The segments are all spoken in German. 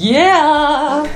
Yeah!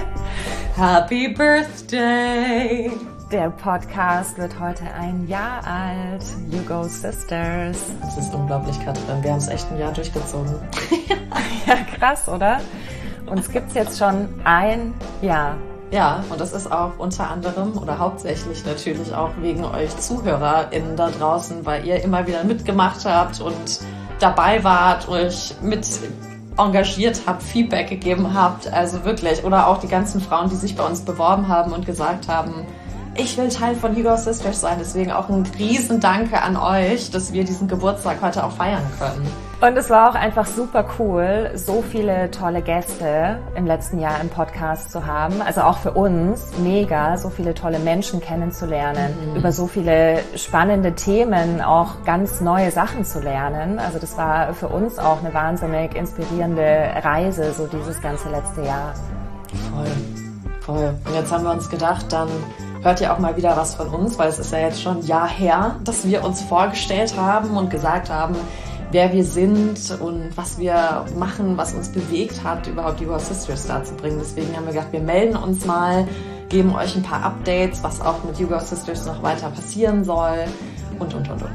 Happy Birthday! Der Podcast wird heute ein Jahr alt. You Go Sisters. Das ist unglaublich, Katrin. Wir haben es echt ein Jahr durchgezogen. Ja, krass, oder? Uns gibt's jetzt schon ein Jahr. Ja, und das ist auch unter anderem oder hauptsächlich natürlich auch wegen euch ZuhörerInnen da draußen, weil ihr immer wieder mitgemacht habt und dabei wart, euch mit engagiert habt, Feedback gegeben habt. Also wirklich. Oder auch die ganzen Frauen, die sich bei uns beworben haben und gesagt haben, ich will Teil von You Go Sisters sein. Deswegen auch ein riesen Danke an euch, dass wir diesen Geburtstag heute auch feiern können. Und es war auch einfach super cool, so viele tolle Gäste im letzten Jahr im Podcast zu haben. Also auch für uns mega, so viele tolle Menschen kennenzulernen, über so viele spannende Themen auch ganz neue Sachen zu lernen. Also das war für uns auch eine wahnsinnig inspirierende Reise, so dieses ganze letzte Jahr. Voll. Und jetzt haben wir uns gedacht, dann hört ihr auch mal wieder was von uns, weil es ist ja jetzt schon ein Jahr her, dass wir uns vorgestellt haben und gesagt haben, wer wir sind und was wir machen, was uns bewegt hat, überhaupt You Go Sisters da zu bringen. Deswegen haben wir gedacht, wir melden uns mal, geben euch ein paar Updates, was auch mit You Go Sisters noch weiter passieren soll und.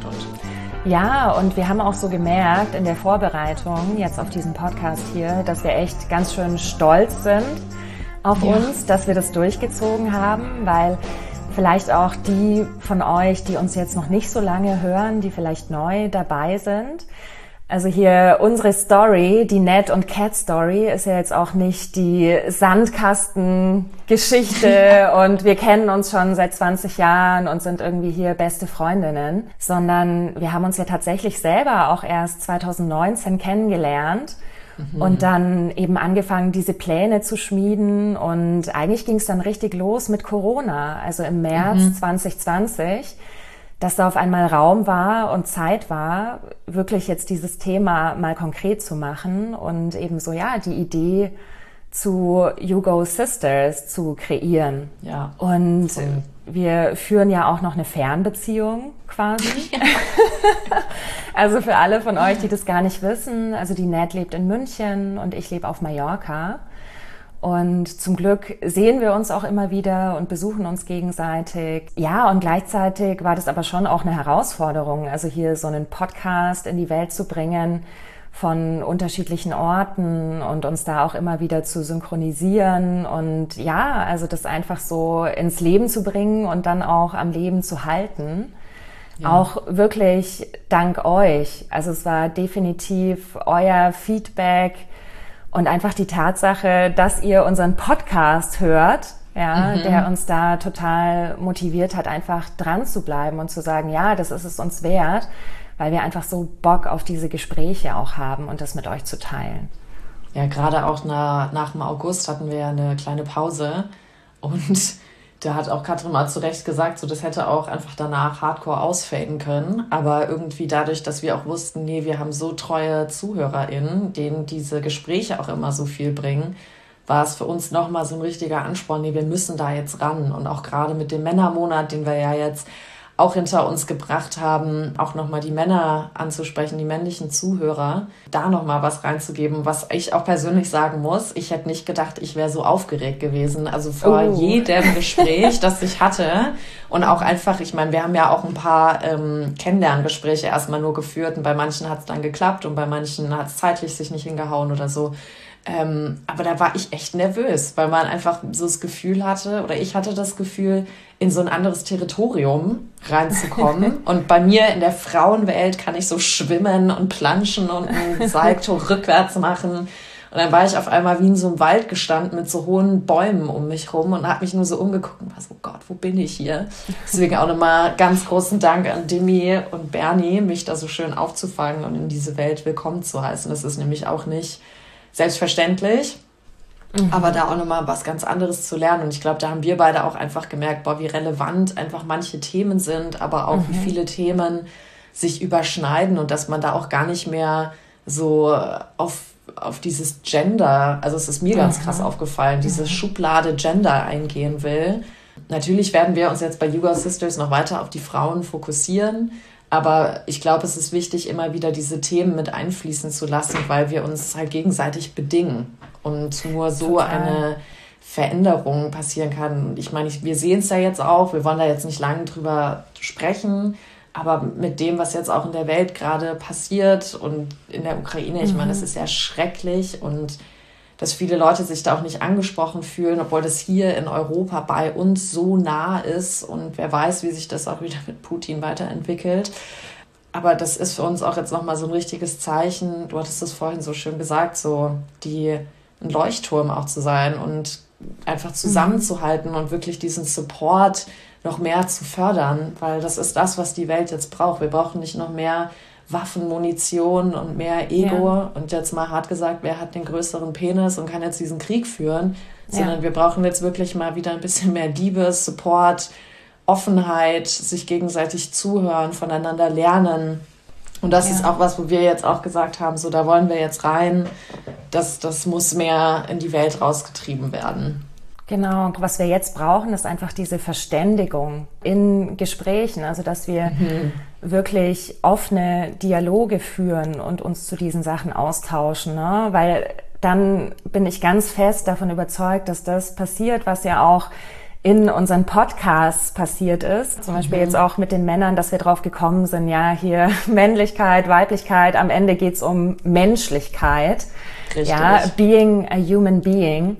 Ja, und wir haben auch so gemerkt in der Vorbereitung jetzt auf diesen Podcast hier, dass wir echt ganz schön stolz sind auf uns, dass wir das durchgezogen haben, weil vielleicht auch die von euch, die uns jetzt noch nicht so lange hören, die vielleicht neu dabei sind. Also hier unsere Story, die Ned und Cat Story, ist ja jetzt auch nicht die Sandkastengeschichte und wir kennen uns schon seit 20 Jahren und sind irgendwie hier beste Freundinnen, sondern wir haben uns ja tatsächlich selber auch erst 2019 kennengelernt. Und dann eben angefangen, diese Pläne zu schmieden und eigentlich ging es dann richtig los mit Corona, also im März 2020, dass da auf einmal Raum war und Zeit war, wirklich jetzt dieses Thema mal konkret zu machen und eben so, ja, die Idee zu You Go Sisters zu kreieren. Ja. Und wir führen ja auch noch eine Fernbeziehung quasi. Also für alle von euch, die das gar nicht wissen, also die Ned lebt in München und ich lebe auf Mallorca. Und zum Glück sehen wir uns auch immer wieder und besuchen uns gegenseitig. Ja, und gleichzeitig war das aber schon auch eine Herausforderung, also hier so einen Podcast in die Welt zu bringen von unterschiedlichen Orten und uns da auch immer wieder zu synchronisieren und ja, also das einfach so ins Leben zu bringen und dann auch am Leben zu halten. Ja. Auch wirklich dank euch. Also es war definitiv euer Feedback und einfach die Tatsache, dass ihr unseren Podcast hört, ja, der uns da total motiviert hat, einfach dran zu bleiben und zu sagen, ja, das ist es uns wert, weil wir einfach so Bock auf diese Gespräche auch haben und das mit euch zu teilen. Ja, gerade auch nach dem August hatten wir ja eine kleine Pause und da hat auch Katrin mal zu Recht gesagt, so das hätte auch einfach danach hardcore ausfaden können, aber irgendwie dadurch, dass wir auch wussten, nee, wir haben so treue ZuhörerInnen, denen diese Gespräche auch immer so viel bringen, war es für uns nochmal so ein richtiger Ansporn, nee, wir müssen da jetzt ran und auch gerade mit dem Männermonat, den wir ja jetzt auch hinter uns gebracht haben, auch nochmal die Männer anzusprechen, die männlichen Zuhörer, da nochmal was reinzugeben, was ich auch persönlich sagen muss. Ich hätte nicht gedacht, ich wäre so aufgeregt gewesen, also vor jedem Gespräch, das ich hatte und auch einfach, ich meine, wir haben ja auch ein paar Kennenlerngespräche erstmal nur geführt und bei manchen hat es dann geklappt und bei manchen hat es zeitlich sich nicht hingehauen oder so. Aber da war ich echt nervös, weil man einfach so das Gefühl hatte, oder ich hatte das Gefühl, in so ein anderes Territorium reinzukommen. Und bei mir in der Frauenwelt kann ich so schwimmen und planschen und einen Salto rückwärts machen. Und dann war ich auf einmal wie in so einem Wald gestanden mit so hohen Bäumen um mich rum und habe mich nur so umgeguckt und war so, oh Gott, wo bin ich hier? Deswegen auch nochmal ganz großen Dank an Demi und Bernie, mich da so schön aufzufangen und in diese Welt willkommen zu heißen. Das ist nämlich auch nicht selbstverständlich, aber da auch nochmal was ganz anderes zu lernen. Und ich glaube, da haben wir beide auch einfach gemerkt, boah, wie relevant einfach manche Themen sind, aber auch wie viele Themen sich überschneiden und dass man da auch gar nicht mehr so auf dieses Gender, also es ist mir ganz krass aufgefallen, diese Schublade Gender eingehen will. Natürlich werden wir uns jetzt bei You Go Sisters noch weiter auf die Frauen fokussieren, Aber ich glaube, es ist wichtig, immer wieder diese Themen mit einfließen zu lassen, weil wir uns halt gegenseitig bedingen und nur so eine Veränderung passieren kann. Und ich meine, wir sehen es ja jetzt auch, wir wollen da jetzt nicht lange drüber sprechen, aber mit dem, was jetzt auch in der Welt gerade passiert und in der Ukraine, ich meine, das ist ja schrecklich und dass viele Leute sich da auch nicht angesprochen fühlen, obwohl das hier in Europa bei uns so nah ist und wer weiß, wie sich das auch wieder mit Putin weiterentwickelt. Aber das ist für uns auch jetzt nochmal so ein richtiges Zeichen, du hattest es vorhin so schön gesagt, so ein Leuchtturm auch zu sein und einfach zusammenzuhalten und wirklich diesen Support noch mehr zu fördern, weil das ist das, was die Welt jetzt braucht. Wir brauchen nicht noch mehr Waffen, Munition und mehr Ego. Ja. Und jetzt mal hart gesagt, wer hat den größeren Penis und kann jetzt diesen Krieg führen, sondern wir brauchen jetzt wirklich mal wieder ein bisschen mehr Liebe, Support, Offenheit, sich gegenseitig zuhören, voneinander lernen. Und das ist auch was, wo wir jetzt auch gesagt haben, so da wollen wir jetzt rein, das muss mehr in die Welt rausgetrieben werden. Genau, und was wir jetzt brauchen, ist einfach diese Verständigung in Gesprächen, also dass wir wirklich offene Dialoge führen und uns zu diesen Sachen austauschen, ne? Weil dann bin ich ganz fest davon überzeugt, dass das passiert, was ja auch in unseren Podcasts passiert ist, zum Beispiel jetzt auch mit den Männern, dass wir drauf gekommen sind, ja, hier Männlichkeit, Weiblichkeit, am Ende geht's um Menschlichkeit, richtig. Ja, being a human being.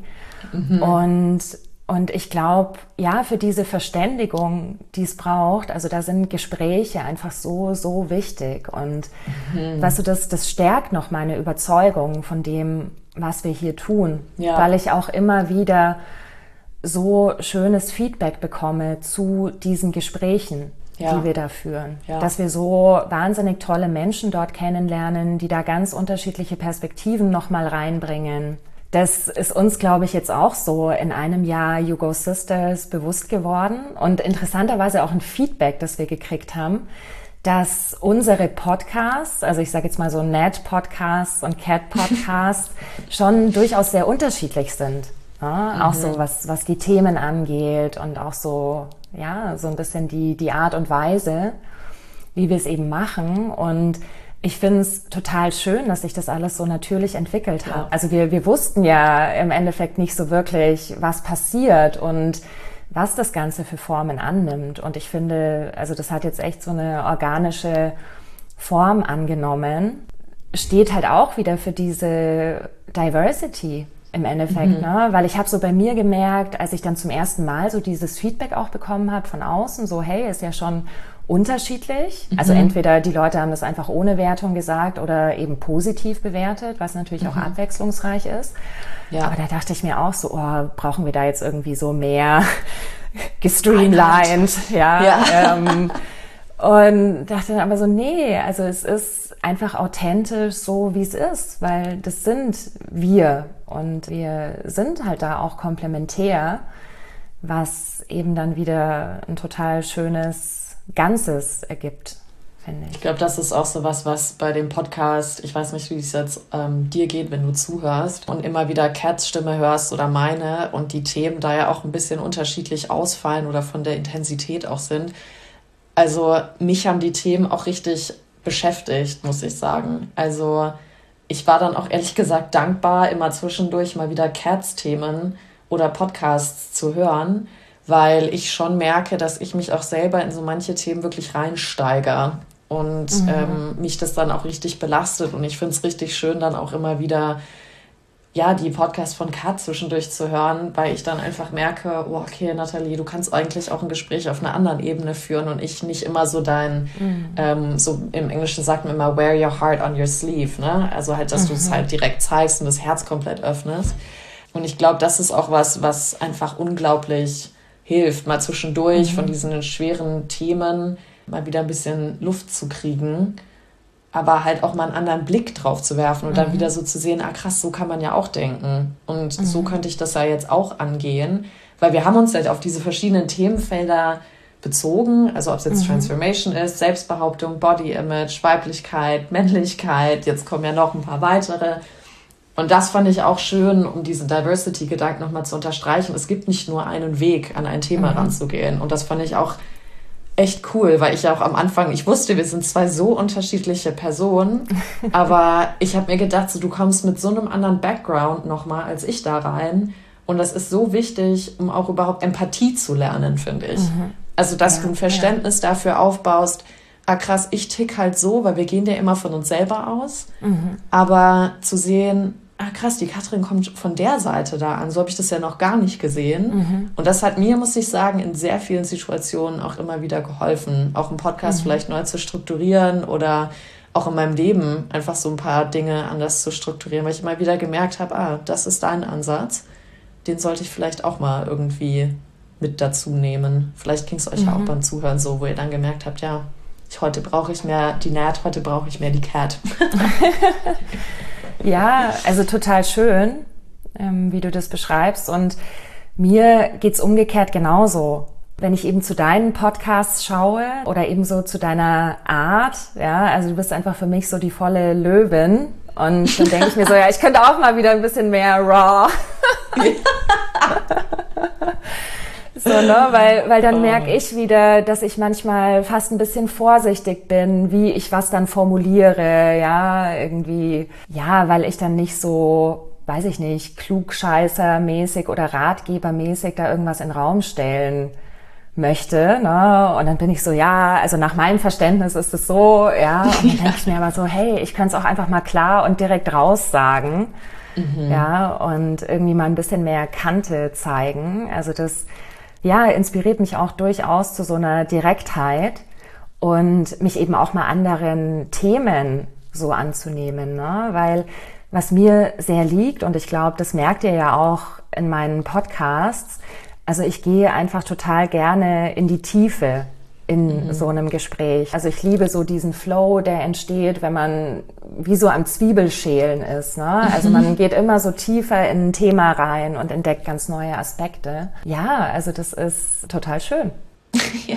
Und ich glaube, ja, für diese Verständigung, die es braucht, also da sind Gespräche einfach so, so wichtig. Und weißt du, das stärkt noch meine Überzeugung von dem, was wir hier tun, weil ich auch immer wieder so schönes Feedback bekomme zu diesen Gesprächen, die wir da führen. Ja. Dass wir so wahnsinnig tolle Menschen dort kennenlernen, die da ganz unterschiedliche Perspektiven nochmal reinbringen. Das ist uns, glaube ich, jetzt auch so in einem Jahr You Go Sisters bewusst geworden und interessanterweise auch ein Feedback, das wir gekriegt haben, dass unsere Podcasts, also ich sage jetzt mal so Nat-Podcasts und Cat-Podcasts, schon durchaus sehr unterschiedlich sind. Ja, auch so, was die Themen angeht und auch so, ja, so ein bisschen die Art und Weise, wie wir es eben machen. Und ich finde es total schön, dass sich das alles so natürlich entwickelt hat. Ja. Also wir wussten ja im Endeffekt nicht so wirklich, was passiert und was das Ganze für Formen annimmt. Und ich finde, also das hat jetzt echt so eine organische Form angenommen. Steht halt auch wieder für diese Diversity im Endeffekt, ne? Weil ich habe so bei mir gemerkt, als ich dann zum ersten Mal so dieses Feedback auch bekommen habe von außen, so hey, ist ja schon unterschiedlich. Also entweder die Leute haben das einfach ohne Wertung gesagt oder eben positiv bewertet, was natürlich auch abwechslungsreich ist. Ja. Aber da dachte ich mir auch so, oh, brauchen wir da jetzt irgendwie so mehr gestreamlined, und dachte dann aber so, nee, also es ist einfach authentisch so, wie es ist, weil das sind wir und wir sind halt da auch komplementär, was eben dann wieder ein total schönes Ganzes ergibt, finde ich. Ich glaube, das ist auch so was bei dem Podcast, ich weiß nicht, wie es jetzt dir geht, wenn du zuhörst und immer wieder Cats Stimme hörst oder meine und die Themen da ja auch ein bisschen unterschiedlich ausfallen oder von der Intensität auch sind. Also mich haben die Themen auch richtig beschäftigt, muss ich sagen. Also ich war dann auch ehrlich gesagt dankbar, immer zwischendurch mal wieder Cats-Themen oder Podcasts zu hören, weil ich schon merke, dass ich mich auch selber in so manche Themen wirklich reinsteige und mich das dann auch richtig belastet. Und ich finde es richtig schön, dann auch immer wieder die Podcasts von Kat zwischendurch zu hören, weil ich dann einfach merke, oh, okay, Nathalie, du kannst eigentlich auch ein Gespräch auf einer anderen Ebene führen und ich nicht immer so so im Englischen sagt man immer, wear your heart on your sleeve, ne? Also halt, dass du es halt direkt zeigst und das Herz komplett öffnest. Und ich glaube, das ist auch was einfach unglaublich hilft, mal zwischendurch von diesen schweren Themen mal wieder ein bisschen Luft zu kriegen, aber halt auch mal einen anderen Blick drauf zu werfen und dann wieder so zu sehen, krass, so kann man ja auch denken. Und so könnte ich das ja jetzt auch angehen, weil wir haben uns halt auf diese verschiedenen Themenfelder bezogen, also ob es jetzt Transformation ist, Selbstbehauptung, Body Image, Weiblichkeit, Männlichkeit, jetzt kommen ja noch ein paar weitere. Und das fand ich auch schön, um diesen Diversity-Gedanken nochmal zu unterstreichen. Es gibt nicht nur einen Weg, an ein Thema ranzugehen. Und das fand ich auch echt cool, weil ich ja auch am Anfang, ich wusste, wir sind zwei so unterschiedliche Personen, aber ich habe mir gedacht, so, du kommst mit so einem anderen Background nochmal als ich da rein und das ist so wichtig, um auch überhaupt Empathie zu lernen, finde ich. Also, dass du ein Verständnis dafür aufbaust, ah krass, ich tick halt so, weil wir gehen ja immer von uns selber aus, aber zu sehen, ah krass, die Katrin kommt von der Seite da an, so habe ich das ja noch gar nicht gesehen. Und das hat mir, muss ich sagen, in sehr vielen Situationen auch immer wieder geholfen, auch einen Podcast vielleicht neu zu strukturieren oder auch in meinem Leben einfach so ein paar Dinge anders zu strukturieren, weil ich immer wieder gemerkt habe, ah, das ist dein Ansatz, den sollte ich vielleicht auch mal irgendwie mit dazu nehmen. Vielleicht ging es euch auch beim Zuhören so, wo ihr dann gemerkt habt, ja, heute brauche ich mehr die Nat, heute brauche ich mehr die Cat. Ja, also total schön, wie du das beschreibst. Und mir geht's umgekehrt genauso. Wenn ich eben zu deinen Podcasts schaue oder eben so zu deiner Art, ja, also du bist einfach für mich so die volle Löwin. Und dann denke ich mir so, ja, ich könnte auch mal wieder ein bisschen mehr raw. So, ne? Weil dann merke ich wieder, dass ich manchmal fast ein bisschen vorsichtig bin, wie ich was dann formuliere, ja, irgendwie, ja, weil ich dann nicht so, weiß ich nicht, klugscheißermäßig oder ratgebermäßig da irgendwas in den Raum stellen möchte, ne? Und dann bin ich so, ja, also nach meinem Verständnis ist es so, ja, und dann denke ich mir aber so, hey, ich könnte es auch einfach mal klar und direkt raus sagen, ja, und irgendwie mal ein bisschen mehr Kante zeigen, also das ja, inspiriert mich auch durchaus zu so einer Direktheit und mich eben auch mal anderen Themen so anzunehmen, ne? Weil was mir sehr liegt, und ich glaube, das merkt ihr ja auch in meinen Podcasts, also ich gehe einfach total gerne in die Tiefe in so einem Gespräch. Also ich liebe so diesen Flow, der entsteht, wenn man wie so am Zwiebelschälen ist, ne? Also man geht immer so tiefer in ein Thema rein und entdeckt ganz neue Aspekte. Ja, also das ist total schön. Ja.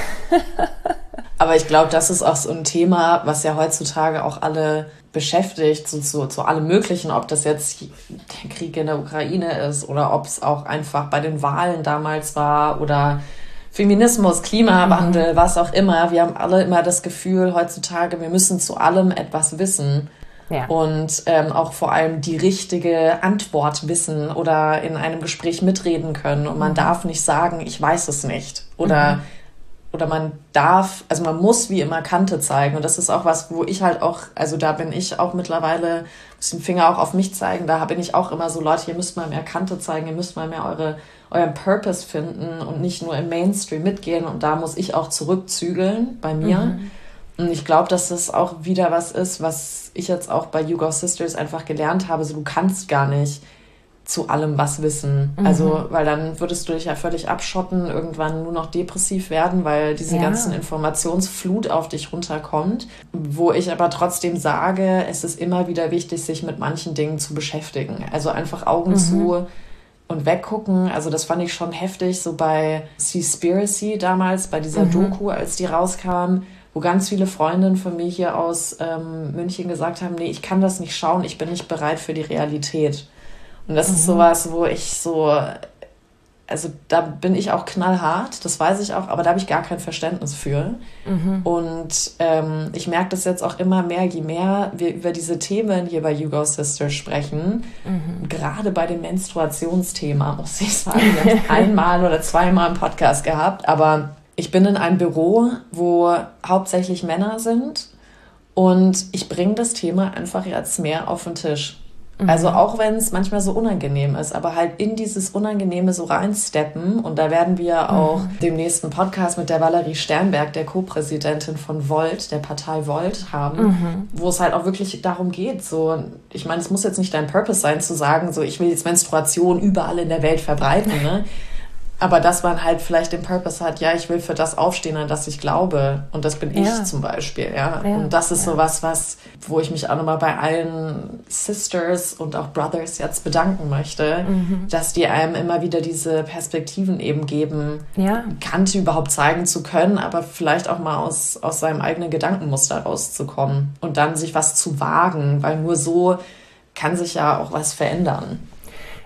Aber ich glaube, das ist auch so ein Thema, was ja heutzutage auch alle beschäftigt, zu allem Möglichen, ob das jetzt der Krieg in der Ukraine ist oder ob es auch einfach bei den Wahlen damals war oder Feminismus, Klimawandel, was auch immer. Wir haben alle immer das Gefühl heutzutage, wir müssen zu allem etwas wissen. Ja. Und auch vor allem die richtige Antwort wissen oder in einem Gespräch mitreden können. Und man darf nicht sagen, ich weiß es nicht. Oder man darf, also man muss wie immer Kante zeigen. Und das ist auch was, wo ich halt auch, also da bin ich auch mittlerweile, muss den Finger auch auf mich zeigen, da bin ich auch immer so, Leute, ihr müsst mal mehr Kante zeigen, ihr müsst mal mehr euren Purpose finden und nicht nur im Mainstream mitgehen. Und da muss ich auch zurückzügeln bei mir. Und ich glaube, dass das auch wieder was ist, was ich jetzt auch bei You Go Sisters einfach gelernt habe. So, du kannst gar nicht zu allem was wissen. Also, weil dann würdest du dich ja völlig abschotten, irgendwann nur noch depressiv werden, weil diese ganzen Informationsflut auf dich runterkommt. Wo ich aber trotzdem sage, es ist immer wieder wichtig, sich mit manchen Dingen zu beschäftigen. Also einfach Augen zu und weggucken. Also das fand ich schon heftig, so bei Seaspiracy damals, bei dieser Doku, als die rauskam, wo ganz viele Freundinnen von mir hier aus München gesagt haben, nee, ich kann das nicht schauen, ich bin nicht bereit für die Realität. Und das ist sowas, wo ich so, also da bin ich auch knallhart, das weiß ich auch, aber da habe ich gar kein Verständnis für. Und ich merke das jetzt auch immer mehr, je mehr wir über diese Themen hier bei You Go Sisters sprechen, gerade bei dem Menstruationsthema, muss ich sagen, ich habe einmal oder zweimal einen Podcast gehabt, aber ich bin in einem Büro, wo hauptsächlich Männer sind und ich bringe das Thema einfach jetzt mehr auf den Tisch. Also auch wenn es manchmal so unangenehm ist, aber halt in dieses Unangenehme so reinsteppen. Und da werden wir auch dem nächsten Podcast mit der Valerie Sternberg, der Co-Präsidentin von Volt, der Partei Volt, haben, wo es halt auch wirklich darum geht. So, ich meine, es muss jetzt nicht dein Purpose sein, zu sagen, so ich will jetzt Menstruation überall in der Welt verbreiten, ne? Aber dass man halt vielleicht den Purpose hat, ja, ich will für das aufstehen, an das ich glaube. Und das bin ich zum Beispiel, ja. Und das ist sowas, wo ich mich auch nochmal bei allen Sisters und auch Brothers jetzt bedanken möchte, dass die einem immer wieder diese Perspektiven eben geben, Kante überhaupt zeigen zu können, aber vielleicht auch mal aus seinem eigenen Gedankenmuster rauszukommen und dann sich was zu wagen, weil nur so kann sich ja auch was verändern.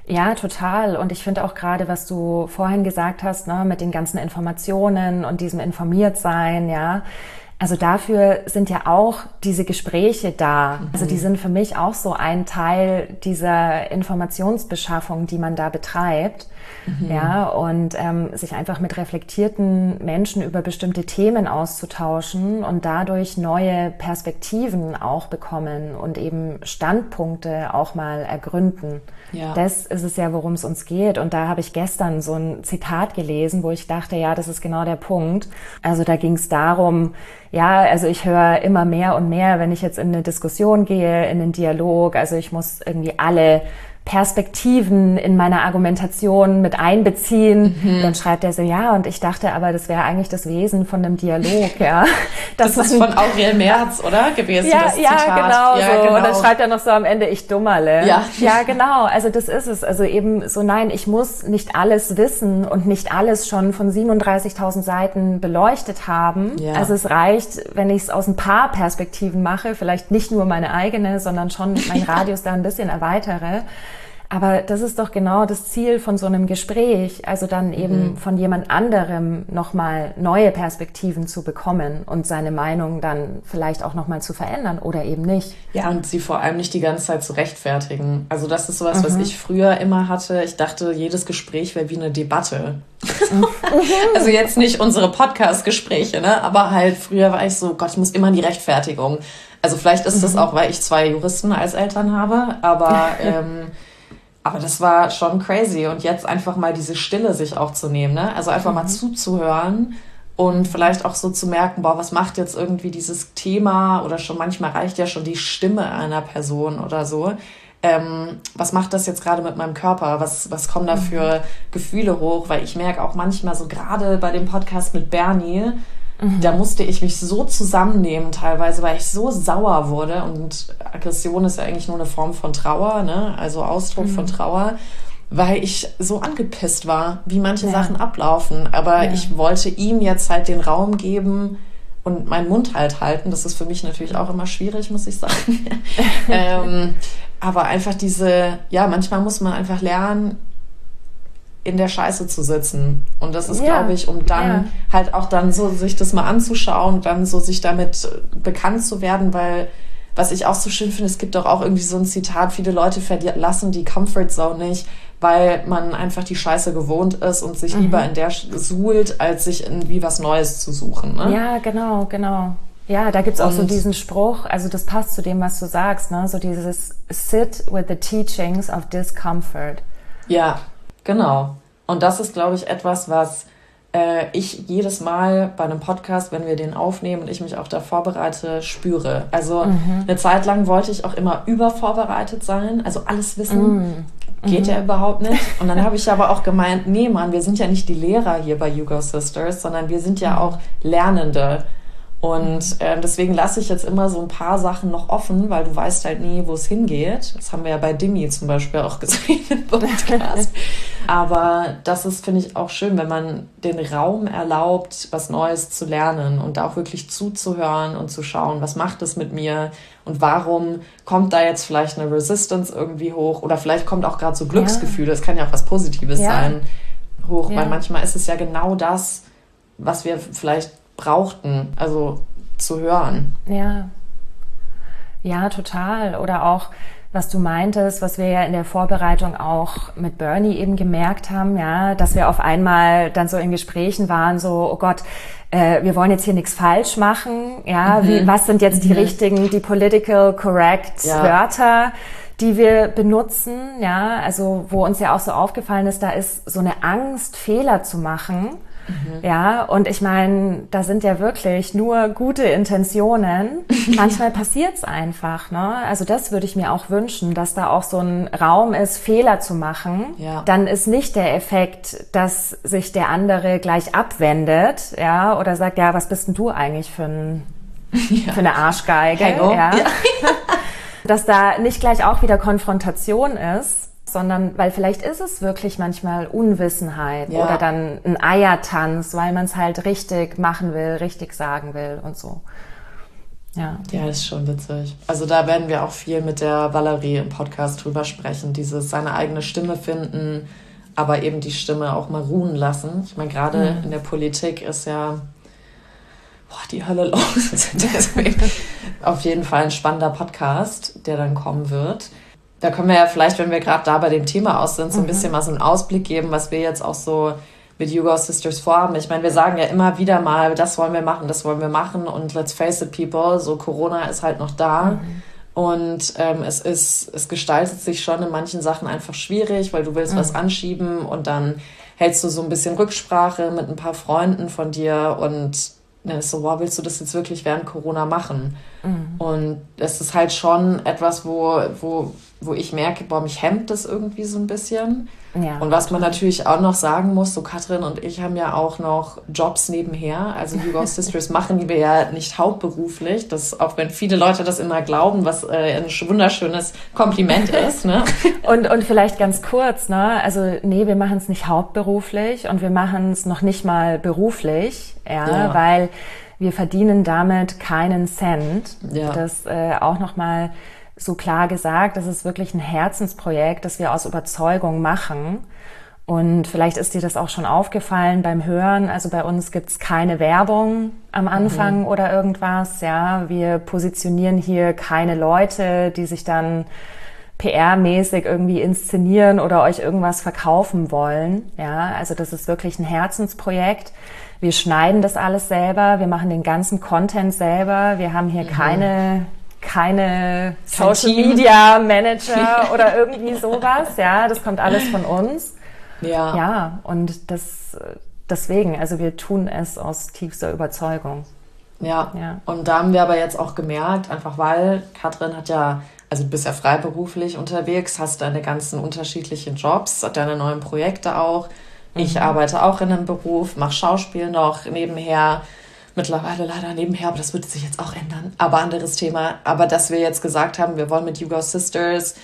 Ja, total. Und ich finde auch gerade, was du vorhin gesagt hast, ne, mit den ganzen Informationen und diesem Informiertsein, ja. Also dafür sind ja auch diese Gespräche da. Also die sind für mich auch so ein Teil dieser Informationsbeschaffung, die man da betreibt. Ja, und sich einfach mit reflektierten Menschen über bestimmte Themen auszutauschen und dadurch neue Perspektiven auch bekommen und eben Standpunkte auch mal ergründen. Ja. Das ist es ja, worum es uns geht. Und da habe ich gestern so ein Zitat gelesen, wo ich dachte, ja, das ist genau der Punkt. Also da ging es darum, ja, also ich höre immer mehr und mehr, wenn ich jetzt in eine Diskussion gehe, in einen Dialog, also ich muss irgendwie alle Perspektiven in meiner Argumentation mit einbeziehen. Dann schreibt er so, ja, und ich dachte, aber das wäre eigentlich das Wesen von einem Dialog, ja. Das ist von Aurel Merz, oder? Gewesen, ja, das Zitat. Ja, so. genau. Und dann schreibt er noch so am Ende, ich Dummerle. Ja. Ja, genau. Also das ist es. Also eben so, nein, ich muss nicht alles wissen und nicht alles schon von 37.000 Seiten beleuchtet haben. Ja. Also es reicht, wenn ich es aus ein paar Perspektiven mache, vielleicht nicht nur meine eigene, sondern schon meinen Radius da ein bisschen erweitere. Aber das ist doch genau das Ziel von so einem Gespräch, also dann eben von jemand anderem nochmal neue Perspektiven zu bekommen und seine Meinung dann vielleicht auch nochmal zu verändern oder eben nicht. Ja, und sie vor allem nicht die ganze Zeit zu rechtfertigen. Also das ist sowas, was ich früher immer hatte. Ich dachte, jedes Gespräch wäre wie eine Debatte. Also jetzt nicht unsere Podcast-Gespräche, ne? Aber halt früher war ich so, Gott, ich muss immer in die Rechtfertigung. Also vielleicht ist das auch, weil ich 2 Juristen als Eltern habe, aber das war schon crazy. Und jetzt einfach mal diese Stille sich auch zu nehmen, ne? Also einfach mal zuzuhören und vielleicht auch so zu merken, boah, was macht jetzt irgendwie dieses Thema oder schon manchmal reicht ja schon die Stimme einer Person oder so. Was macht das jetzt gerade mit meinem Körper? Was kommen da für Gefühle hoch? Weil ich merke auch manchmal so gerade bei dem Podcast mit Bernie, da musste ich mich so zusammennehmen teilweise, weil ich so sauer wurde. Und Aggression ist ja eigentlich nur eine Form von Trauer, ne? Also Ausdruck von Trauer, weil ich so angepisst war, wie manche Sachen ablaufen. Aber ich wollte ihm jetzt halt den Raum geben und meinen Mund halt halten. Das ist für mich natürlich auch immer schwierig, muss ich sagen. Aber einfach manchmal muss man einfach lernen, in der Scheiße zu sitzen. Und das ist, glaube ich, um dann halt auch dann so sich das mal anzuschauen, dann so sich damit bekannt zu werden, weil was ich auch so schön finde, es gibt doch auch irgendwie so ein Zitat, viele Leute verlassen die Comfort Zone nicht, weil man einfach die Scheiße gewohnt ist und sich lieber in der suhlt, als sich irgendwie was Neues zu suchen. Ne? Ja, genau. Ja, da gibt's auch so diesen Spruch, also das passt zu dem, was du sagst, ne? So dieses Sit with the teachings of discomfort. Ja, genau. Und das ist, glaube ich, etwas, was ich jedes Mal bei einem Podcast, wenn wir den aufnehmen und ich mich auch da vorbereite, spüre. Also eine Zeit lang wollte ich auch immer übervorbereitet sein, also alles wissen. Geht ja überhaupt nicht. Und dann habe ich aber auch gemeint, nee Mann, wir sind ja nicht die Lehrer hier bei You Go Sisters, sondern wir sind ja auch Lernende. Und deswegen lasse ich jetzt immer so ein paar Sachen noch offen, weil du weißt halt nie, wo es hingeht. Das haben wir ja bei Dimi zum Beispiel auch gesehen im Podcast. Aber das ist, finde ich, auch schön, wenn man den Raum erlaubt, was Neues zu lernen und da auch wirklich zuzuhören und zu schauen, was macht es mit mir und warum kommt da jetzt vielleicht eine Resistance irgendwie hoch oder vielleicht kommt auch gerade so Glücksgefühle, es kann ja auch was Positives sein, hoch, weil manchmal ist es ja genau das, was wir vielleicht brauchten, also zu hören. Ja, total. Oder auch, was du meintest, was wir ja in der Vorbereitung auch mit Bernie eben gemerkt haben, ja, dass wir auf einmal dann so in Gesprächen waren, so, oh Gott, wir wollen jetzt hier nichts falsch machen, ja, was sind jetzt die richtigen, die political correct Wörter, die wir benutzen, ja, also wo uns ja auch so aufgefallen ist, da ist so eine Angst, Fehler zu machen. Ja, und ich meine, da sind ja wirklich nur gute Intentionen. Manchmal passiert's einfach, ne? Also das würde ich mir auch wünschen, dass da auch so ein Raum ist, Fehler zu machen. Ja. Dann ist nicht der Effekt, dass sich der andere gleich abwendet, ja, oder sagt, ja, was bist denn du eigentlich für eine Arschgeige, ja. Dass da nicht gleich auch wieder Konfrontation ist, sondern weil vielleicht ist es wirklich manchmal Unwissenheit oder dann ein Eiertanz, weil man es halt richtig machen will, richtig sagen will und so. Ja. Ja, ist schon witzig. Also da werden wir auch viel mit der Valerie im Podcast drüber sprechen, dieses seine eigene Stimme finden, aber eben die Stimme auch mal ruhen lassen. Ich meine, gerade in der Politik ist ja die Hölle los. Deswegen auf jeden Fall ein spannender Podcast, der dann kommen wird. Da können wir ja vielleicht, wenn wir gerade da bei dem Thema aus sind, so ein bisschen mal so einen Ausblick geben, was wir jetzt auch so mit YouGo Sisters vorhaben. Ich meine, wir sagen ja immer wieder mal, das wollen wir machen und let's face it, people, so Corona ist halt noch da und es gestaltet sich schon in manchen Sachen einfach schwierig, weil du willst was anschieben und dann hältst du so ein bisschen Rücksprache mit ein paar Freunden von dir und dann ist so, wow, willst du das jetzt wirklich während Corona machen? Und es ist halt schon etwas, wo ich merke, boah, mich hemmt das irgendwie so ein bisschen. Ja, und was man natürlich auch noch sagen muss, so Katrin und ich haben ja auch noch Jobs nebenher. Also YouGo Sisters machen wir ja nicht hauptberuflich. Das, auch wenn viele Leute das immer glauben, was ein wunderschönes Kompliment ist. Ne? Und vielleicht ganz kurz, ne? Also nee, wir machen es nicht hauptberuflich und wir machen es noch nicht mal beruflich, weil wir verdienen damit keinen Cent. Ja. Das auch nochmal so klar gesagt, das ist wirklich ein Herzensprojekt, das wir aus Überzeugung machen. Und vielleicht ist dir das auch schon aufgefallen beim Hören. Also bei uns gibt's keine Werbung am Anfang oder irgendwas. Ja, wir positionieren hier keine Leute, die sich dann PR-mäßig irgendwie inszenieren oder euch irgendwas verkaufen wollen. Ja, also das ist wirklich ein Herzensprojekt. Wir schneiden das alles selber. Wir machen den ganzen Content selber. Wir haben hier keine Social Media Manager oder irgendwie sowas. Ja, das kommt alles von uns. Ja. Ja, und deswegen, also wir tun es aus tiefster Überzeugung. Ja. Und da haben wir aber jetzt auch gemerkt, einfach weil Katrin hat ja, also du bist ja freiberuflich unterwegs, hast deine ganzen unterschiedlichen Jobs, deine neuen Projekte auch. Ich arbeite auch in einem Beruf, mache Schauspiel noch nebenher. Mittlerweile leider nebenher, aber das wird sich jetzt auch ändern. Aber anderes Thema. Aber dass wir jetzt gesagt haben, wir wollen mit YouGo Sisters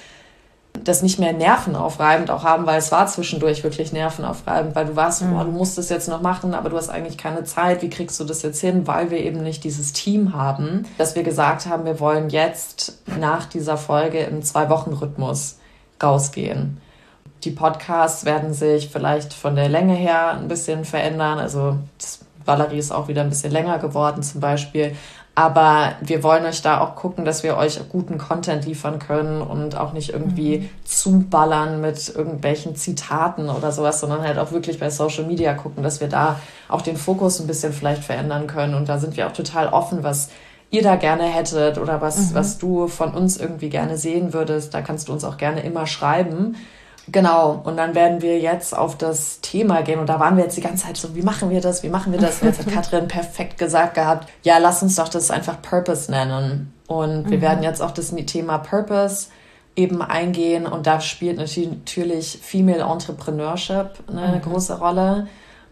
das nicht mehr nervenaufreibend auch haben, weil es war zwischendurch wirklich nervenaufreibend, weil du warst, boah, du musst es jetzt noch machen, aber du hast eigentlich keine Zeit. Wie kriegst du das jetzt hin? Weil wir eben nicht dieses Team haben, dass wir gesagt haben, wir wollen jetzt nach dieser Folge im 2-Wochen-Rhythmus rausgehen. Die Podcasts werden sich vielleicht von der Länge her ein bisschen verändern. Also Valerie ist auch wieder ein bisschen länger geworden zum Beispiel. Aber wir wollen euch da auch gucken, dass wir euch guten Content liefern können und auch nicht irgendwie zuballern mit irgendwelchen Zitaten oder sowas, sondern halt auch wirklich bei Social Media gucken, dass wir da auch den Fokus ein bisschen vielleicht verändern können. Und da sind wir auch total offen, was ihr da gerne hättet oder was du von uns irgendwie gerne sehen würdest. Da kannst du uns auch gerne immer schreiben. Genau, und dann werden wir jetzt auf das Thema gehen. Und da waren wir jetzt die ganze Zeit so, wie machen wir das? Und jetzt hat Katrin perfekt gesagt gehabt, ja, lass uns doch das einfach Purpose nennen. Und wir werden jetzt auf das Thema Purpose eben eingehen. Und da spielt natürlich Female Entrepreneurship eine große Rolle.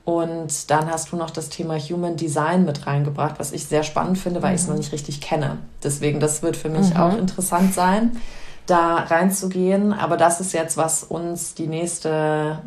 Und dann hast du noch das Thema Human Design mit reingebracht, was ich sehr spannend finde, weil ich es noch nicht richtig kenne. Deswegen, das wird für mich auch interessant sein, da reinzugehen. Aber das ist jetzt, was uns die nächsten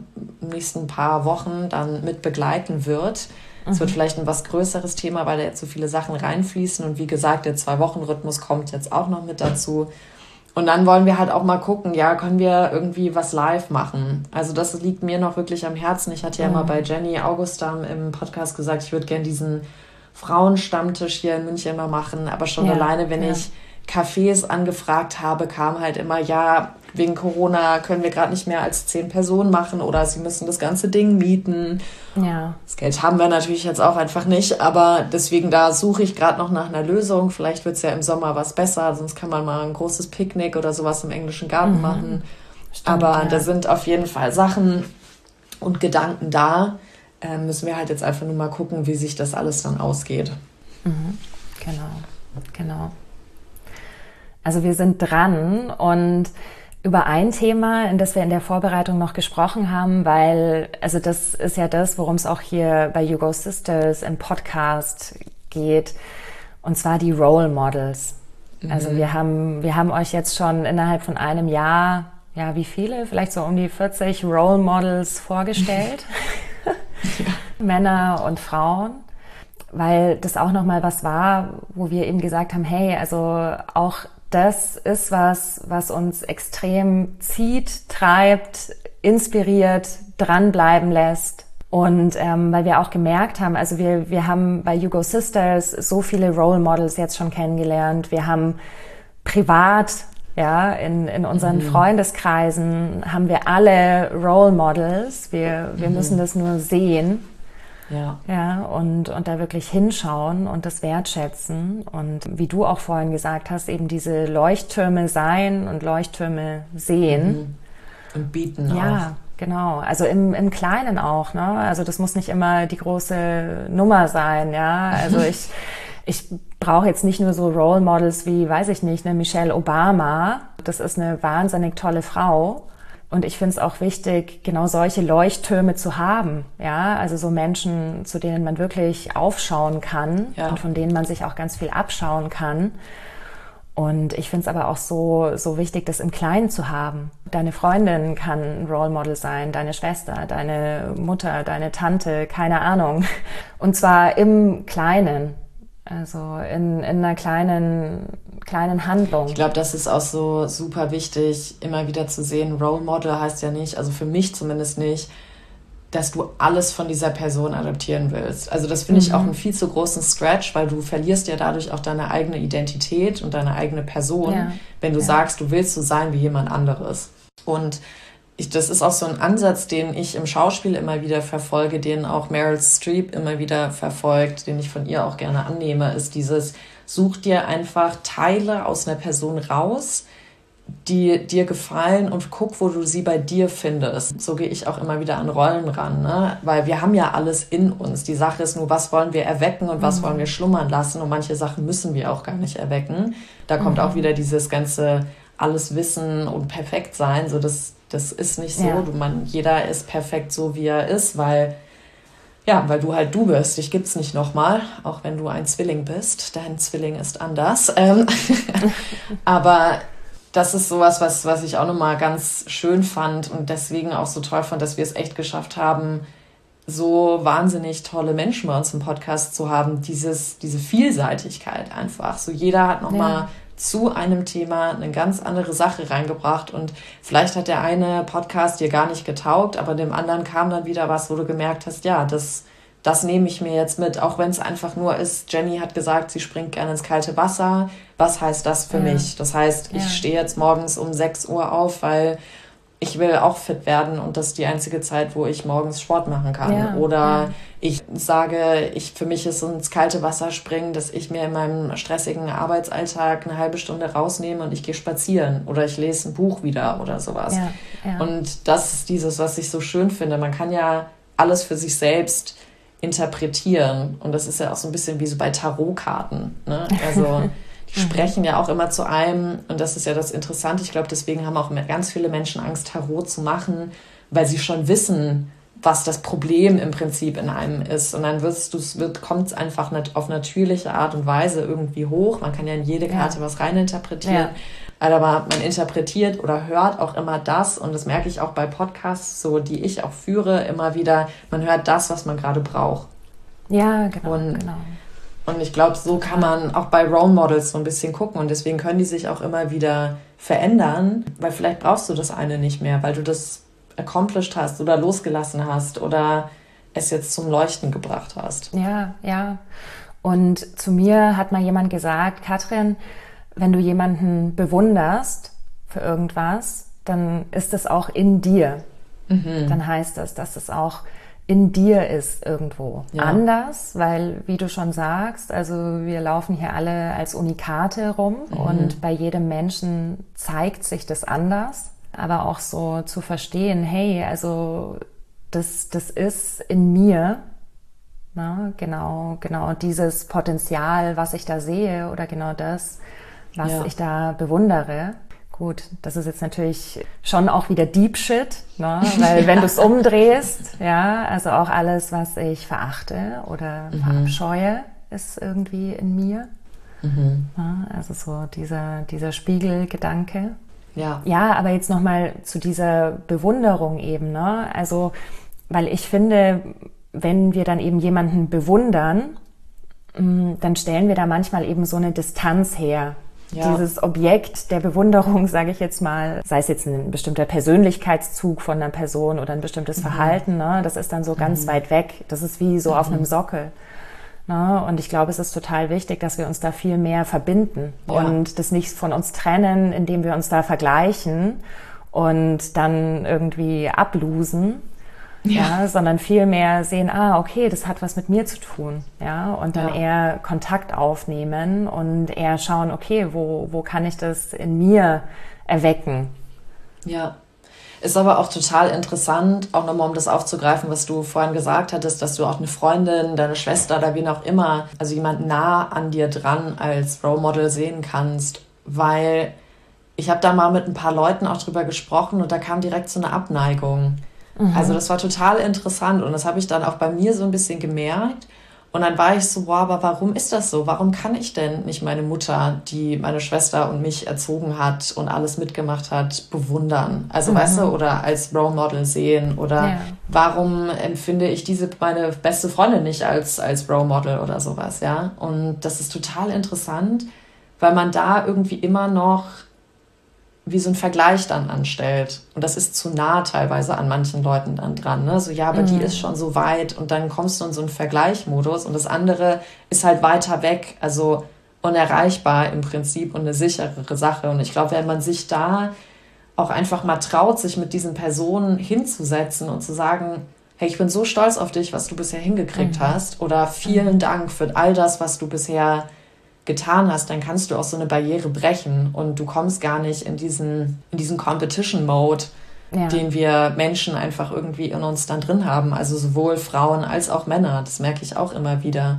paar Wochen dann mit begleiten wird. Es wird vielleicht ein was größeres Thema, weil da jetzt so viele Sachen reinfließen. Und wie gesagt, der 2-Wochen-Rhythmus kommt jetzt auch noch mit dazu. Und dann wollen wir halt auch mal gucken, ja, können wir irgendwie was live machen? Also das liegt mir noch wirklich am Herzen. Ich hatte ja mal bei Jenny Augustam im Podcast gesagt, ich würde gerne diesen Frauenstammtisch hier in München mal machen. Aber schon alleine, wenn ich Cafés angefragt habe, kam halt immer, ja, wegen Corona können wir gerade nicht mehr als 10 Personen machen oder sie müssen das ganze Ding mieten. Ja. Das Geld haben wir natürlich jetzt auch einfach nicht, aber deswegen da suche ich gerade noch nach einer Lösung. Vielleicht wird es ja im Sommer was besser, sonst kann man mal ein großes Picknick oder sowas im englischen Garten machen. Stimmt, aber da sind auf jeden Fall Sachen und Gedanken da. Müssen wir halt jetzt einfach nur mal gucken, wie sich das alles dann ausgeht. Genau. Also wir sind dran und über ein Thema, in das wir in der Vorbereitung noch gesprochen haben, weil, also das ist ja das, worum es auch hier bei YouGo Sisters im Podcast geht, und zwar die Role Models. Also wir haben euch jetzt schon innerhalb von einem Jahr, ja, wie viele? Vielleicht so um die 40 Role Models vorgestellt. Männer und Frauen. weil das auch nochmal was war, wo wir eben gesagt haben, hey, also auch das ist was uns extrem zieht, treibt, inspiriert, dranbleiben lässt. Und weil wir auch gemerkt haben, also wir haben bei You Go Sisters so viele Role Models jetzt schon kennengelernt. Wir haben privat, ja, in unseren Freundeskreisen haben wir alle Role Models. Wir müssen das nur sehen. Ja, und da wirklich hinschauen und das wertschätzen. Und wie du auch vorhin gesagt hast, eben diese Leuchttürme sein und Leuchttürme sehen. Und bieten auch. Ja, genau. Also im Kleinen auch, ne? Also das muss nicht immer die große Nummer sein, ja. Also ich brauche jetzt nicht nur so Role Models wie, weiß ich nicht, eine Michelle Obama. Das ist eine wahnsinnig tolle Frau. Und ich finde es auch wichtig, genau solche Leuchttürme zu haben, ja, also so Menschen, zu denen man wirklich aufschauen kann und von denen man sich auch ganz viel abschauen kann. Und ich finde es aber auch so wichtig, das im Kleinen zu haben. Deine Freundin kann ein Role Model sein, deine Schwester, deine Mutter, deine Tante, keine Ahnung. Und zwar im Kleinen. Also in einer kleinen Handlung. Ich glaube, das ist auch so super wichtig, immer wieder zu sehen. Role Model heißt ja nicht, also für mich zumindest nicht, dass du alles von dieser Person adaptieren willst. Also das finde ich auch einen viel zu großen Stretch, weil du verlierst ja dadurch auch deine eigene Identität und deine eigene Person, wenn du sagst, du willst so sein wie jemand anderes. Und das ist auch so ein Ansatz, den ich im Schauspiel immer wieder verfolge, den auch Meryl Streep immer wieder verfolgt, den ich von ihr auch gerne annehme, ist dieses, such dir einfach Teile aus einer Person raus, die dir gefallen und guck, wo du sie bei dir findest. So gehe ich auch immer wieder an Rollen ran, ne? Weil wir haben ja alles in uns. Die Sache ist nur, was wollen wir erwecken und was wollen wir schlummern lassen, und manche Sachen müssen wir auch gar nicht erwecken. Da kommt auch wieder dieses ganze alles wissen und perfekt sein, so das ist nicht so. Jeder ist perfekt so, wie er ist, weil du halt du bist. Dich gibt's nicht nochmal, auch wenn du ein Zwilling bist. Dein Zwilling ist anders. Aber das ist sowas, was ich auch nochmal ganz schön fand und deswegen auch so toll fand, dass wir es echt geschafft haben, so wahnsinnig tolle Menschen bei uns im Podcast zu haben. Diese Vielseitigkeit einfach. So jeder hat nochmal zu einem Thema eine ganz andere Sache reingebracht, und vielleicht hat der eine Podcast dir gar nicht getaugt, aber dem anderen kam dann wieder was, wo du gemerkt hast, ja, das nehme ich mir jetzt mit, auch wenn es einfach nur ist, Jenny hat gesagt, sie springt gerne ins kalte Wasser. Was heißt das für mich? Das heißt, ich stehe jetzt morgens um 6 Uhr auf, weil ich will auch fit werden und das ist die einzige Zeit, wo ich morgens Sport machen kann. Oder ich sage, für mich ist ins kalte Wasser springen, dass ich mir in meinem stressigen Arbeitsalltag eine halbe Stunde rausnehme und ich gehe spazieren oder ich lese ein Buch wieder oder sowas. Und das ist dieses, was ich so schön finde. Man kann ja alles für sich selbst interpretieren, und das ist ja auch so ein bisschen wie so bei Tarotkarten, ne? Also die sprechen ja auch immer zu einem, und das ist ja das Interessante. Ich glaube, deswegen haben auch ganz viele Menschen Angst, Tarot zu machen, weil sie schon wissen, was das Problem im Prinzip in einem ist. Und dann kommt es einfach auf natürliche Art und Weise irgendwie hoch. Man kann ja in jede Karte was reininterpretieren. Aber man interpretiert oder hört auch immer das, und das merke ich auch bei Podcasts, so die ich auch führe, immer wieder, man hört das, was man gerade braucht. Ja, genau. Und ich glaube, so kann man auch bei Role Models so ein bisschen gucken, und deswegen können die sich auch immer wieder verändern, weil vielleicht brauchst du das eine nicht mehr, weil du das accomplished hast oder losgelassen hast oder es jetzt zum Leuchten gebracht hast. Ja. Und zu mir hat mal jemand gesagt, Katrin, wenn du jemanden bewunderst für irgendwas, dann ist es auch in dir. Dann heißt das, dass es auch in dir ist irgendwo. Anders, weil, wie du schon sagst, also wir laufen hier alle als Unikate rum und bei jedem Menschen zeigt sich das anders. Aber auch so zu verstehen, hey, also das ist in mir, na, genau dieses Potenzial, was ich da sehe, oder genau das, was ich da bewundere. Gut, das ist jetzt natürlich schon auch wieder Deep Shit, ne? Weil wenn du es umdrehst, also auch alles, was ich verachte oder verabscheue, ist irgendwie in mir. Ja, also so dieser Spiegelgedanke. Ja, aber jetzt nochmal zu dieser Bewunderung eben, ne? Also, weil ich finde, wenn wir dann eben jemanden bewundern, dann stellen wir da manchmal eben so eine Distanz her. Ja. Dieses Objekt der Bewunderung, sage ich jetzt mal, sei es jetzt ein bestimmter Persönlichkeitszug von einer Person oder ein bestimmtes Verhalten, ne, das ist dann so ganz weit weg. Das ist wie so auf einem Sockel. Ne? Und ich glaube, es ist total wichtig, dass wir uns da viel mehr verbinden und das nicht von uns trennen, indem wir uns da vergleichen und dann irgendwie ablosen. Ja, sondern viel mehr sehen, okay, das hat was mit mir zu tun, ja, und dann eher Kontakt aufnehmen und eher schauen, okay, wo kann ich das in mir erwecken? Ja, ist aber auch total interessant, auch nochmal um das aufzugreifen, was du vorhin gesagt hattest, dass du auch eine Freundin, deine Schwester oder wen auch immer, also jemand nah an dir dran als Role Model sehen kannst, weil ich habe da mal mit ein paar Leuten auch drüber gesprochen und da kam direkt so eine Abneigung. Also das war total interessant und das habe ich dann auch bei mir so ein bisschen gemerkt. Und dann war ich so, wow, aber warum ist das so? Warum kann ich denn nicht meine Mutter, die meine Schwester und mich erzogen hat und alles mitgemacht hat, bewundern? Also weißt du, oder als Role Model sehen? Oder warum empfinde ich meine beste Freundin nicht als Role Model oder sowas, ja? Und das ist total interessant, weil man da irgendwie immer noch wie so ein Vergleich dann anstellt. Und das ist zu nah teilweise an manchen Leuten dann dran. Ne? So, ja, aber die ist schon so weit und dann kommst du in so einen Vergleichmodus und das andere ist halt weiter weg, also unerreichbar im Prinzip und eine sicherere Sache. Und ich glaube, wenn man sich da auch einfach mal traut, sich mit diesen Personen hinzusetzen und zu sagen, hey, ich bin so stolz auf dich, was du bisher hingekriegt hast oder vielen Dank für all das, was du bisher getan hast, dann kannst du auch so eine Barriere brechen und du kommst gar nicht in diesen Competition-Mode, den wir Menschen einfach irgendwie in uns dann drin haben, also sowohl Frauen als auch Männer, das merke ich auch immer wieder.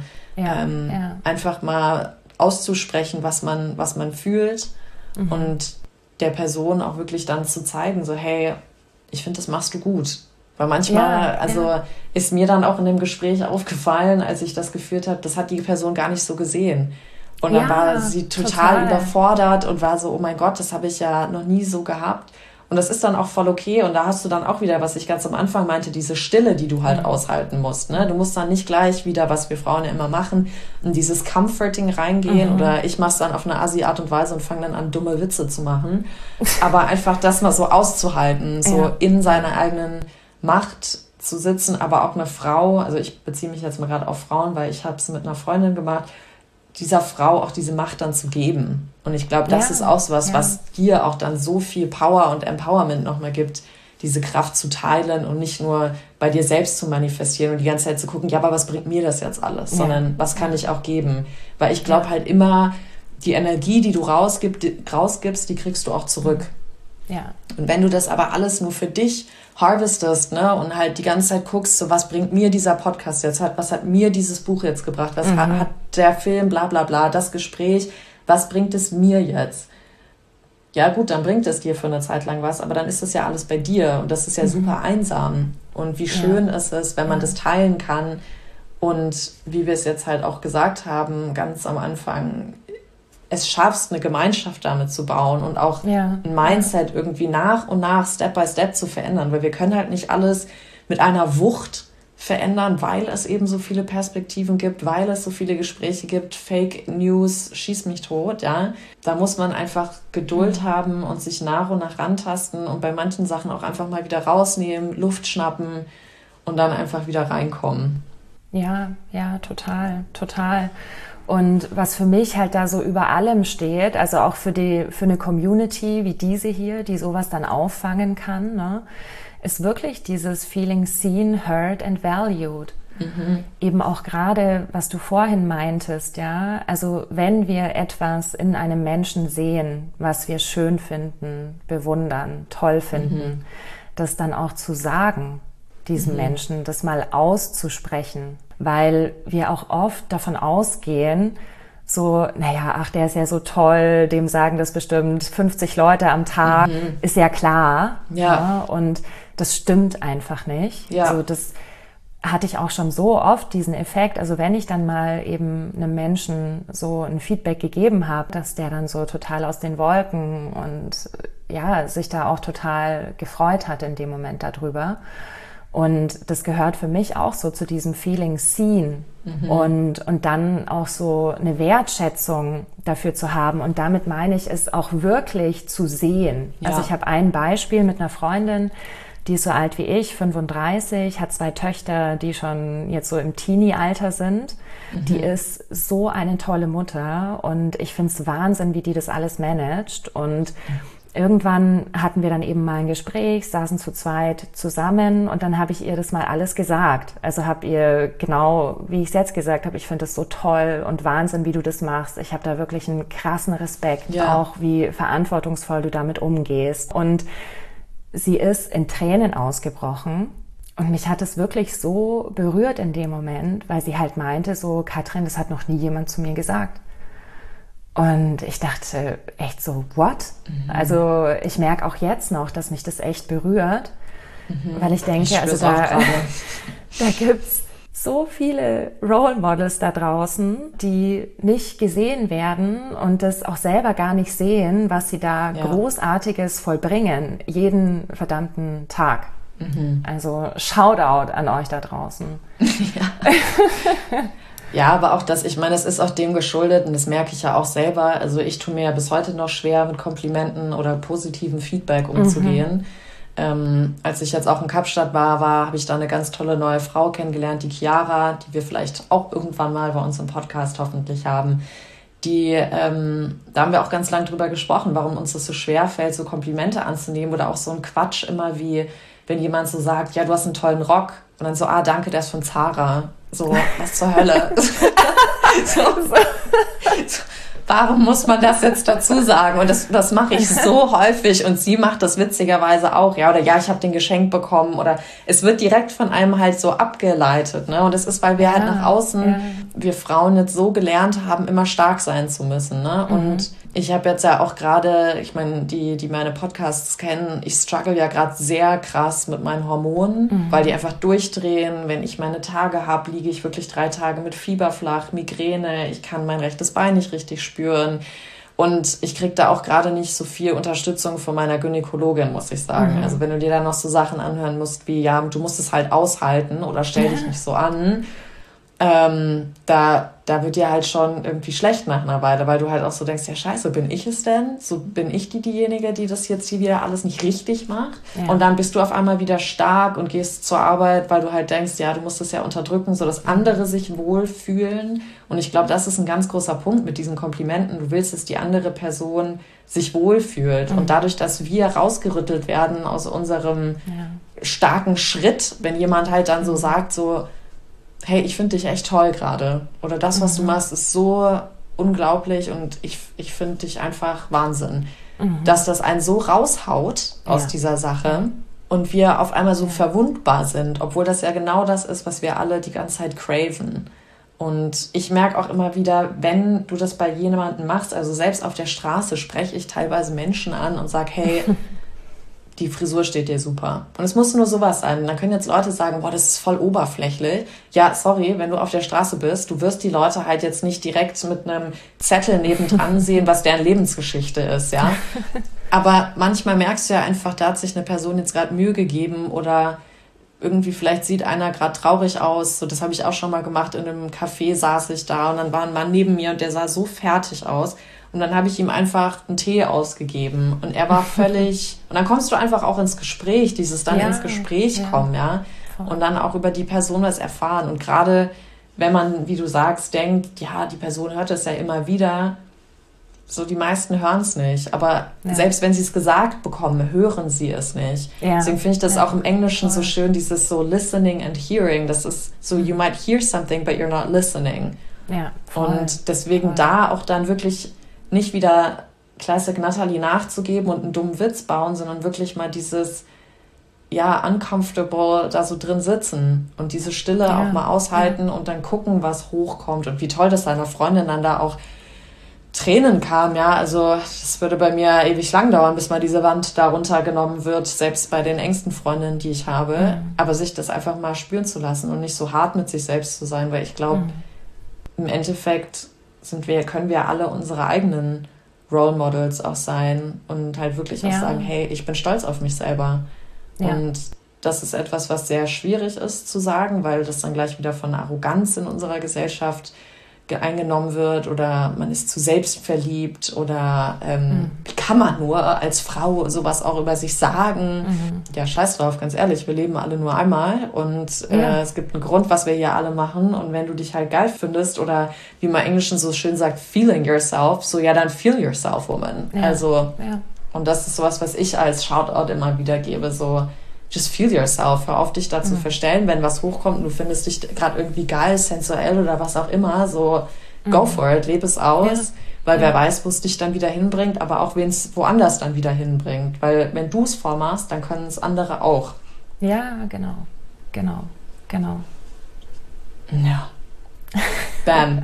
Einfach mal auszusprechen, was man fühlt und der Person auch wirklich dann zu zeigen, so hey, ich finde, das machst du gut. Weil manchmal, ist mir dann auch in dem Gespräch aufgefallen, als ich das geführt habe, das hat die Person gar nicht so gesehen. Und dann war sie total überfordert und war so, oh mein Gott, das habe ich ja noch nie so gehabt. Und das ist dann auch voll okay. Und da hast du dann auch wieder, was ich ganz am Anfang meinte, diese Stille, die du halt aushalten musst. Ne? Du musst dann nicht gleich wieder, was wir Frauen ja immer machen, in dieses Comforting reingehen. Oder ich mache es dann auf eine Assi-Art und Weise und fange dann an, dumme Witze zu machen. Aber einfach das mal so auszuhalten, so in seiner eigenen Macht zu sitzen. Aber auch eine Frau, also ich beziehe mich jetzt mal gerade auf Frauen, weil ich habe es mit einer Freundin gemacht, dieser Frau auch diese Macht dann zu geben. Und ich glaube, das ist auch so was dir auch dann so viel Power und Empowerment nochmal gibt, diese Kraft zu teilen und nicht nur bei dir selbst zu manifestieren und die ganze Zeit zu gucken, ja, aber was bringt mir das jetzt alles? Sondern was kann ich auch geben? Weil ich glaube halt immer, die Energie, die du rausgibst, die kriegst du auch zurück. Ja. Und wenn du das aber alles nur für dich harvestest, ne, und halt die ganze Zeit guckst, so was bringt mir dieser Podcast jetzt, was hat mir dieses Buch jetzt gebracht, was hat der Film, bla bla bla, das Gespräch, was bringt es mir jetzt? Ja gut, dann bringt es dir für eine Zeit lang was, aber dann ist das ja alles bei dir und das ist ja super einsam. Und wie schön ist es, wenn man das teilen kann und wie wir es jetzt halt auch gesagt haben, ganz am Anfang, es schaffst, eine Gemeinschaft damit zu bauen und auch ein Mindset irgendwie nach und nach, Step by Step zu verändern, weil wir können halt nicht alles mit einer Wucht verändern, weil es eben so viele Perspektiven gibt, weil es so viele Gespräche gibt, Fake News, schieß mich tot, ja. Da muss man einfach Geduld haben und sich nach und nach rantasten und bei manchen Sachen auch einfach mal wieder rausnehmen, Luft schnappen und dann einfach wieder reinkommen. Ja, total, total. Und was für mich halt da so über allem steht, also auch für eine Community wie diese hier, die sowas dann auffangen kann, ne, ist wirklich dieses Feeling seen, heard and valued. Eben auch gerade, was du vorhin meintest, ja, also wenn wir etwas in einem Menschen sehen, was wir schön finden, bewundern, toll finden, das dann auch zu sagen, diesem Menschen, das mal auszusprechen, weil wir auch oft davon ausgehen, so, naja, ach, der ist ja so toll, dem sagen das bestimmt 50 Leute am Tag, ist ja klar. Ja. Und das stimmt einfach nicht. Ja. Also das hatte ich auch schon so oft, diesen Effekt. Also wenn ich dann mal eben einem Menschen so ein Feedback gegeben habe, dass der dann so total aus den Wolken und ja, sich da auch total gefreut hat in dem Moment darüber. Und das gehört für mich auch so zu diesem Feeling seen und dann auch so eine Wertschätzung dafür zu haben. Und damit meine ich es auch wirklich zu sehen. Ja. Also ich habe ein Beispiel mit einer Freundin, die ist so alt wie ich, 35, hat 2 Töchter, die schon jetzt so im Teenie-Alter sind. Die ist so eine tolle Mutter und ich finde es Wahnsinn, wie die das alles managt. Und irgendwann hatten wir dann eben mal ein Gespräch, saßen zu zweit zusammen und dann habe ich ihr das mal alles gesagt. Also habe ihr genau, wie ich es jetzt gesagt habe, ich finde das so toll und Wahnsinn, wie du das machst. Ich habe da wirklich einen krassen Respekt, auch wie verantwortungsvoll du damit umgehst. Und sie ist in Tränen ausgebrochen und mich hat es wirklich so berührt in dem Moment, weil sie halt meinte so, Katrin, das hat noch nie jemand zu mir gesagt. Und ich dachte echt so, what? Also ich merke auch jetzt noch, dass mich das echt berührt, weil ich denke, also da gibt's so viele Role Models da draußen, die nicht gesehen werden und das auch selber gar nicht sehen, was sie da Großartiges vollbringen, jeden verdammten Tag. Also Shoutout an euch da draußen. Ja, aber auch das, ich meine, es ist auch dem geschuldet und das merke ich ja auch selber. Also ich tue mir ja bis heute noch schwer, mit Komplimenten oder positivem Feedback umzugehen. Als ich jetzt auch in Kapstadt war, habe ich da eine ganz tolle neue Frau kennengelernt, die Chiara, die wir vielleicht auch irgendwann mal bei uns im Podcast hoffentlich haben. Da haben wir auch ganz lange drüber gesprochen, warum uns das so schwer fällt, so Komplimente anzunehmen oder auch so ein Quatsch immer wie, wenn jemand so sagt, ja, du hast einen tollen Rock und dann so, danke, der ist von Zara. So, was zur Hölle? so, warum muss man das jetzt dazu sagen? Und das mache ich so häufig und sie macht das witzigerweise auch, ja, oder ja, ich habe den geschenkt bekommen oder es wird direkt von einem halt so abgeleitet, ne? Und das ist, weil wir halt nach außen, wir Frauen jetzt so gelernt haben, immer stark sein zu müssen, ne? Und ich habe jetzt ja auch gerade, ich meine, die meine Podcasts kennen, ich struggle ja gerade sehr krass mit meinen Hormonen, weil die einfach durchdrehen. Wenn ich meine Tage habe, liege ich wirklich 3 Tage mit Fieber flach, Migräne, ich kann mein rechtes Bein nicht richtig spüren. Und ich kriege da auch gerade nicht so viel Unterstützung von meiner Gynäkologin, muss ich sagen. Also wenn du dir da noch so Sachen anhören musst wie, ja, du musst es halt aushalten oder stell dich nicht so an, da wird dir halt schon irgendwie schlecht nach einer Weile, weil du halt auch so denkst, ja scheiße, bin ich es denn? So bin ich diejenige, die das jetzt hier wieder alles nicht richtig macht? Ja. Und dann bist du auf einmal wieder stark und gehst zur Arbeit, weil du halt denkst, ja, du musst es ja unterdrücken, sodass andere sich wohlfühlen. Und ich glaube, das ist ein ganz großer Punkt mit diesen Komplimenten. Du willst, dass die andere Person sich wohlfühlt. Und dadurch, dass wir rausgerüttelt werden aus unserem starken Schritt, wenn jemand halt dann so sagt, so, hey, ich finde dich echt toll gerade. Oder das, was du machst, ist so unglaublich und ich finde dich einfach Wahnsinn. Dass das einen so raushaut aus dieser Sache und wir auf einmal so verwundbar sind, obwohl das ja genau das ist, was wir alle die ganze Zeit craven. Und ich merke auch immer wieder, wenn du das bei jemandem machst, also selbst auf der Straße spreche ich teilweise Menschen an und sage, hey, die Frisur steht dir super. Und es muss nur sowas sein. Dann können jetzt Leute sagen, boah, das ist voll oberflächlich. Ja, sorry, wenn du auf der Straße bist, du wirst die Leute halt jetzt nicht direkt mit einem Zettel nebendran sehen, was deren Lebensgeschichte ist, ja. Aber manchmal merkst du ja einfach, da hat sich eine Person jetzt gerade Mühe gegeben oder irgendwie vielleicht sieht einer gerade traurig aus. So, das habe ich auch schon mal gemacht. In einem Café saß ich da und dann war ein Mann neben mir und der sah so fertig aus. Und dann habe ich ihm einfach einen Tee ausgegeben und er war völlig, und dann kommst du einfach auch ins Gespräch, dieses dann ins Gespräch kommen, ja. Und dann auch über die Person was erfahren. Und gerade wenn man, wie du sagst, denkt, ja, die Person hört es ja immer wieder, so die meisten hören es nicht. Aber selbst wenn sie es gesagt bekommen, hören sie es nicht. Ja. Deswegen finde ich das auch im Englischen so schön, dieses so listening and hearing. Das ist so, you might hear something, but you're not listening. Ja, und deswegen da auch dann wirklich nicht wieder Classic Natalie nachzugeben und einen dummen Witz bauen, sondern wirklich mal dieses, uncomfortable da so drin sitzen und diese Stille auch mal aushalten und dann gucken, was hochkommt. Und wie toll, dass deiner Freundin dann da auch Tränen kamen, ja. Also das würde bei mir ewig lang dauern, bis mal diese Wand da runtergenommen wird, selbst bei den engsten Freundinnen, die ich habe. Aber sich das einfach mal spüren zu lassen und nicht so hart mit sich selbst zu sein, weil ich glaube, im Endeffekt können wir alle unsere eigenen Role Models auch sein und halt wirklich auch sagen, hey, ich bin stolz auf mich selber. Ja. Und Das ist etwas, was sehr schwierig ist zu sagen, weil das dann gleich wieder von Arroganz in unserer Gesellschaft eingenommen wird oder man ist zu selbstverliebt oder wie kann man nur als Frau sowas auch über sich sagen? Ja, scheiß drauf, ganz ehrlich, wir leben alle nur einmal und es gibt einen Grund, was wir hier alle machen und wenn du dich halt geil findest oder wie man im Englischen so schön sagt, feeling yourself, so ja, dann feel yourself, woman. Ja. Also, und das ist sowas, was ich als Shoutout immer wieder gebe, so just feel yourself, hör auf dich da zu verstellen, wenn was hochkommt und du findest dich gerade irgendwie geil, sensuell oder was auch immer, so go for it, lebe es aus, weil wer weiß, wo es dich dann wieder hinbringt, aber auch wen es woanders dann wieder hinbringt, weil wenn du es vormachst, dann können es andere auch. Ja, genau. Ja. Bam.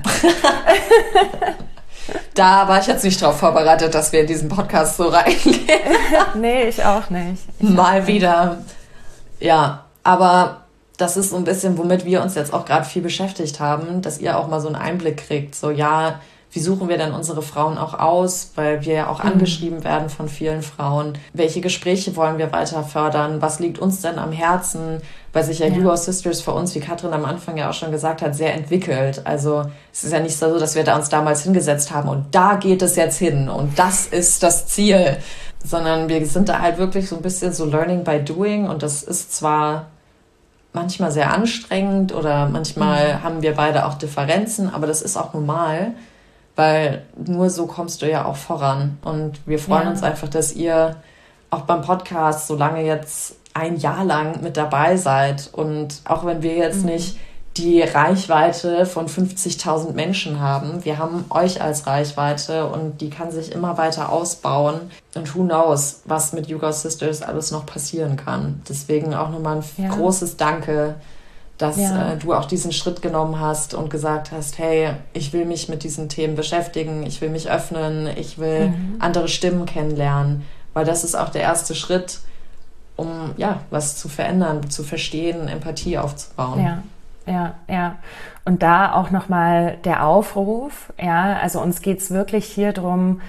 Da war ich jetzt nicht drauf vorbereitet, dass wir in diesen Podcast so reingehen. Nee, ich auch nicht. Mal wieder. Ja, aber das ist so ein bisschen, womit wir uns jetzt auch gerade viel beschäftigt haben, dass ihr auch mal so einen Einblick kriegt. So, ja, wie suchen wir denn unsere Frauen auch aus? Weil wir ja auch angeschrieben werden von vielen Frauen. Welche Gespräche wollen wir weiter fördern? Was liegt uns denn am Herzen? Weil sich ja Hugo Sisters für uns, wie Katrin am Anfang ja auch schon gesagt hat, sehr entwickelt. Also es ist ja nicht so, dass wir da uns damals hingesetzt haben und da geht es jetzt hin und das ist das Ziel. Sondern wir sind da halt wirklich so ein bisschen so learning by doing und das ist zwar manchmal sehr anstrengend oder manchmal haben wir beide auch Differenzen, aber das ist auch normal, weil nur so kommst du ja auch voran. Und wir freuen uns einfach, dass ihr auch beim Podcast so lange jetzt ein Jahr lang mit dabei seid. Und auch wenn wir jetzt nicht die Reichweite von 50.000 Menschen haben, wir haben euch als Reichweite und die kann sich immer weiter ausbauen. Und who knows, was mit Hugo Sisters alles noch passieren kann. Deswegen auch nochmal ein großes Danke, dass du auch diesen Schritt genommen hast und gesagt hast, hey, ich will mich mit diesen Themen beschäftigen, ich will mich öffnen, ich will andere Stimmen kennenlernen, weil das ist auch der erste Schritt, um was zu verändern, zu verstehen, Empathie aufzubauen. Ja. Und da auch nochmal der Aufruf, also uns geht's wirklich hier drum,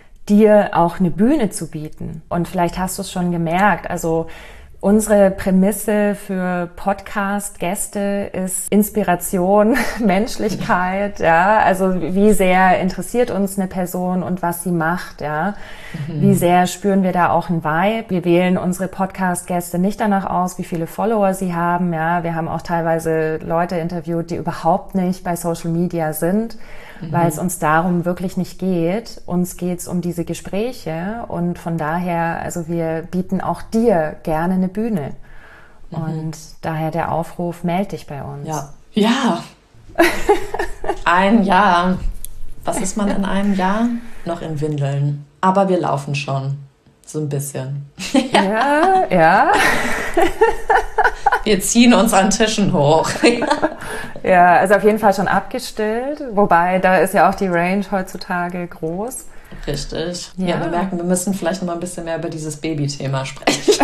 dir auch eine Bühne zu bieten. Und vielleicht hast du es schon gemerkt, also unsere Prämisse für Podcast-Gäste ist Inspiration, Menschlichkeit, also wie sehr interessiert uns eine Person und was sie macht, Wie sehr spüren wir da auch einen Vibe? Wir wählen unsere Podcast-Gäste nicht danach aus, wie viele Follower sie haben, Wir haben auch teilweise Leute interviewt, die überhaupt nicht bei Social Media sind, weil es uns darum wirklich nicht geht. Uns geht's um diese Gespräche und von daher, also wir bieten auch dir gerne eine Bühne. Und daher der Aufruf, meld dich bei uns. Ja. Ein Jahr. Was ist man in einem Jahr? Noch in Windeln. Aber wir laufen schon. So ein bisschen. Ja. Wir ziehen uns an Tischen hoch. Ja, also auf jeden Fall schon abgestillt. Wobei, da ist ja auch die Range heutzutage groß. Richtig. Ja, wir merken, wir müssen vielleicht noch mal ein bisschen mehr über dieses Baby-Thema sprechen.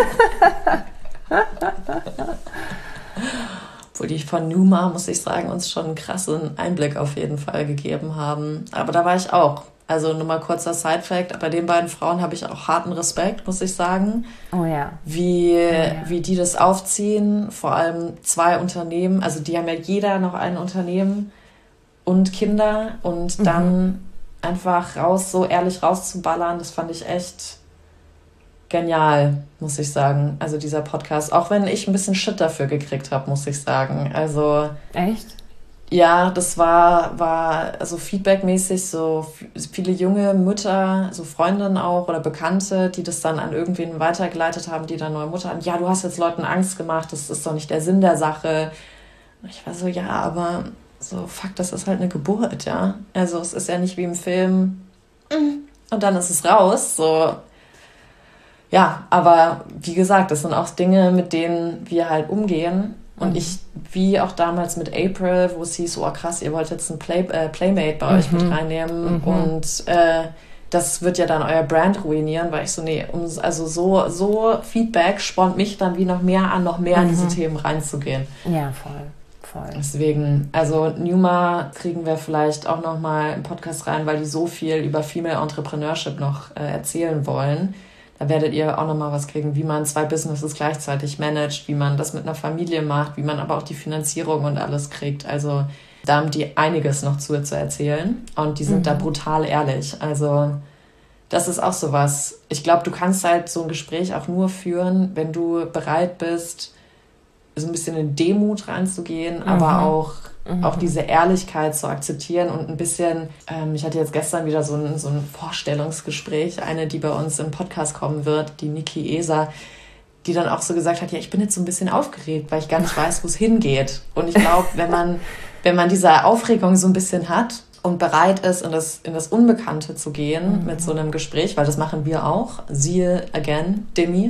Obwohl die von Numa, muss ich sagen, uns schon einen krassen Einblick auf jeden Fall gegeben haben. Aber da war ich auch. Also nur mal kurzer Side-Fact, bei den beiden Frauen habe ich auch harten Respekt, muss ich sagen. Oh ja. Wie die das aufziehen, vor allem 2 Unternehmen, also die haben ja jeder noch ein Unternehmen und Kinder und dann einfach so ehrlich rauszuballern, das fand ich echt genial, muss ich sagen. Also dieser Podcast, auch wenn ich ein bisschen Shit dafür gekriegt habe, muss ich sagen. Also echt? Ja, das war also feedbackmäßig so viele junge Mütter, so Freundinnen auch oder Bekannte, die das dann an irgendwen weitergeleitet haben, die dann neue Mutter haben. Ja, du hast jetzt Leuten Angst gemacht, das ist doch nicht der Sinn der Sache. Und ich war so, ja, aber so, fuck, das ist halt eine Geburt, ja. Also es ist ja nicht wie im Film und dann ist es raus, so. Ja, aber wie gesagt, das sind auch Dinge, mit denen wir halt umgehen. Und ich, wie auch damals mit April, wo es hieß, oh krass, ihr wollt jetzt ein Playmate bei euch mit reinnehmen und das wird ja dann euer Brand ruinieren, weil ich so, nee, also so Feedback spornt mich dann wie noch mehr an, noch mehr in diese Themen reinzugehen. Ja, voll. Deswegen, also Numa kriegen wir vielleicht auch noch mal im Podcast rein, weil die so viel über Female Entrepreneurship noch erzählen wollen. Da werdet ihr auch nochmal was kriegen, wie man 2 Businesses gleichzeitig managt, wie man das mit einer Familie macht, wie man aber auch die Finanzierung und alles kriegt. Also da haben die einiges noch zu erzählen und die sind da brutal ehrlich. Also das ist auch sowas. Ich glaube, du kannst halt so ein Gespräch auch nur führen, wenn du bereit bist, so ein bisschen in Demut reinzugehen, aber auch diese Ehrlichkeit zu akzeptieren und ein bisschen, ich hatte jetzt gestern wieder so ein Vorstellungsgespräch, eine, die bei uns im Podcast kommen wird, die Niki Eser, die dann auch so gesagt hat, ja, ich bin jetzt so ein bisschen aufgeregt, weil ich gar nicht weiß, wo es hingeht. Und ich glaube, wenn man diese Aufregung so ein bisschen hat und bereit ist, in das Unbekannte zu gehen mit so einem Gespräch, weil das machen wir auch, siehe again, Demi,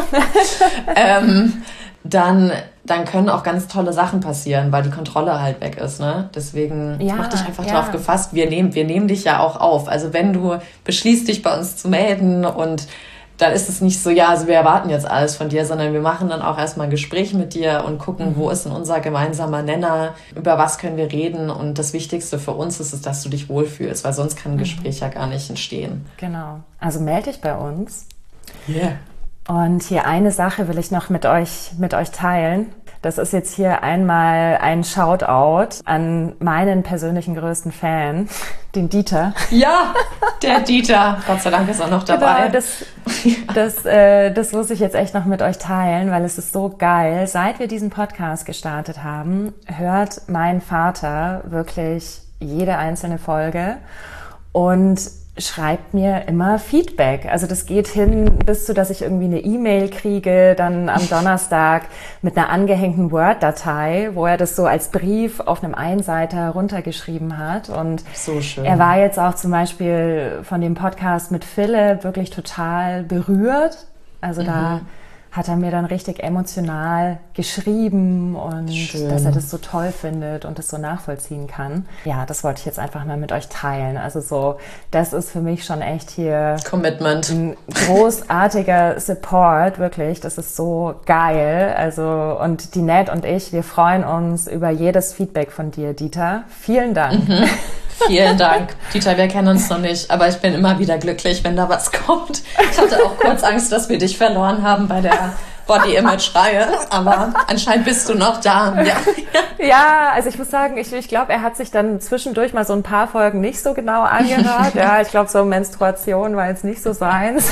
dann können auch ganz tolle Sachen passieren, weil die Kontrolle halt weg ist, ne? Deswegen mach dich einfach drauf gefasst. Wir nehmen dich ja auch auf. Also wenn du beschließt, dich bei uns zu melden und dann ist es nicht so, ja, also wir erwarten jetzt alles von dir, sondern wir machen dann auch erstmal ein Gespräch mit dir und gucken, wo ist denn unser gemeinsamer Nenner, über was können wir reden. Und das Wichtigste für uns ist es, dass du dich wohlfühlst, weil sonst kann ein Gespräch ja gar nicht entstehen. Genau. Also melde dich bei uns. Yeah. Und hier eine Sache will ich noch mit euch teilen. Das ist jetzt hier einmal ein Shoutout an meinen persönlichen größten Fan, den Dieter. Ja, der Dieter. Gott sei Dank ist er noch dabei. Genau, das muss ich jetzt echt noch mit euch teilen, weil es ist so geil. Seit wir diesen Podcast gestartet haben, hört mein Vater wirklich jede einzelne Folge und schreibt mir immer Feedback. Also das geht hin bis zu, dass ich irgendwie eine E-Mail kriege, dann am Donnerstag mit einer angehängten Word-Datei, wo er das so als Brief auf einem Einseiter runtergeschrieben hat. Und so schön. Er war jetzt auch zum Beispiel von dem Podcast mit Philipp wirklich total berührt. Also da hat er mir dann richtig emotional geschrieben und schön, dass er das so toll findet und das so nachvollziehen kann. Ja, das wollte ich jetzt einfach mal mit euch teilen. Also so, das ist für mich schon echt hier Commitment. Ein großartiger Support, wirklich. Das ist so geil. Also, und die Ned und ich, wir freuen uns über jedes Feedback von dir, Dieter. Vielen Dank. Vielen Dank. Dieter, wir kennen uns noch nicht, aber ich bin immer wieder glücklich, wenn da was kommt. Ich hatte auch kurz Angst, dass wir dich verloren haben bei der Body-Image-Reihe, aber anscheinend bist du noch da. Ja, also ich muss sagen, ich glaube, er hat sich dann zwischendurch mal so ein paar Folgen nicht so genau angehört. Ja, ich glaube, so Menstruation war jetzt nicht so seins.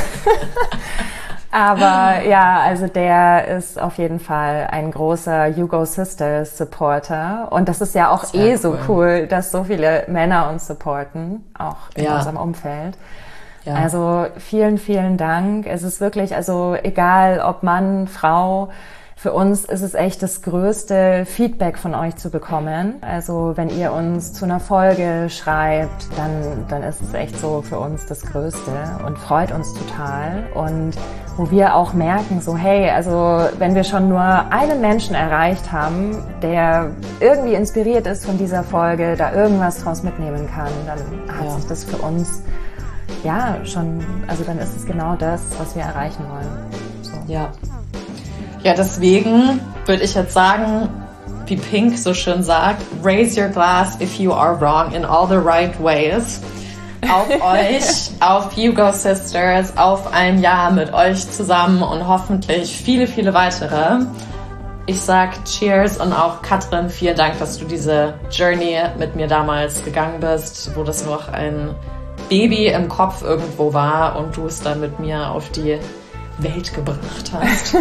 Aber ja, also der ist auf jeden Fall ein großer You Go Sisters Supporter. Und das ist ja auch sehr so cool, dass so viele Männer uns supporten, auch in unserem Umfeld. Ja. Also vielen, vielen Dank. Es ist wirklich, also egal ob Mann, Frau, für uns ist es echt das größte Feedback von euch zu bekommen. Also wenn ihr uns zu einer Folge schreibt, dann ist es echt so für uns das Größte und freut uns total. Und wo wir auch merken, so hey, also wenn wir schon nur einen Menschen erreicht haben, der irgendwie inspiriert ist von dieser Folge, da irgendwas draus mitnehmen kann, dann hat sich das für uns schon, also dann ist es genau das, was wir erreichen wollen. So. Ja, deswegen würde ich jetzt sagen, wie Pink so schön sagt, raise your glass if you are wrong in all the right ways. Auf euch, auf You Go Sisters, auf ein Jahr mit euch zusammen und hoffentlich viele, viele weitere. Ich sag Cheers und auch Katrin, vielen Dank, dass du diese Journey mit mir damals gegangen bist, wo das noch ein Baby im Kopf irgendwo war und du es dann mit mir auf die Welt gebracht hast.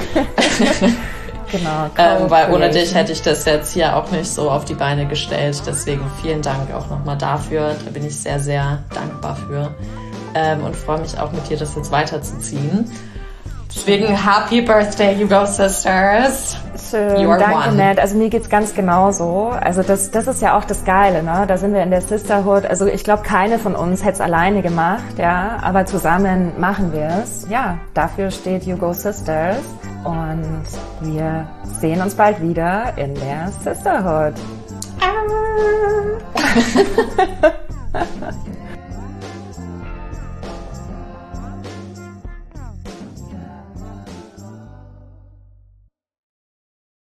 Genau. Weil ohne dich hätte ich das jetzt hier auch nicht so auf die Beine gestellt. Deswegen vielen Dank auch nochmal dafür. Da bin ich sehr, sehr dankbar für. Und freue mich auch mit dir, das jetzt weiterzuziehen. Deswegen Happy Birthday, You Go Sisters. Schön, danke Ned. Also mir geht's ganz genauso. Also das ist ja auch das Geile, ne? Da sind wir in der Sisterhood. Also ich glaube, keine von uns hätte es alleine gemacht, ja. Aber zusammen machen wir es. Ja, dafür steht You Go Sisters. Und wir sehen uns bald wieder in der Sisterhood.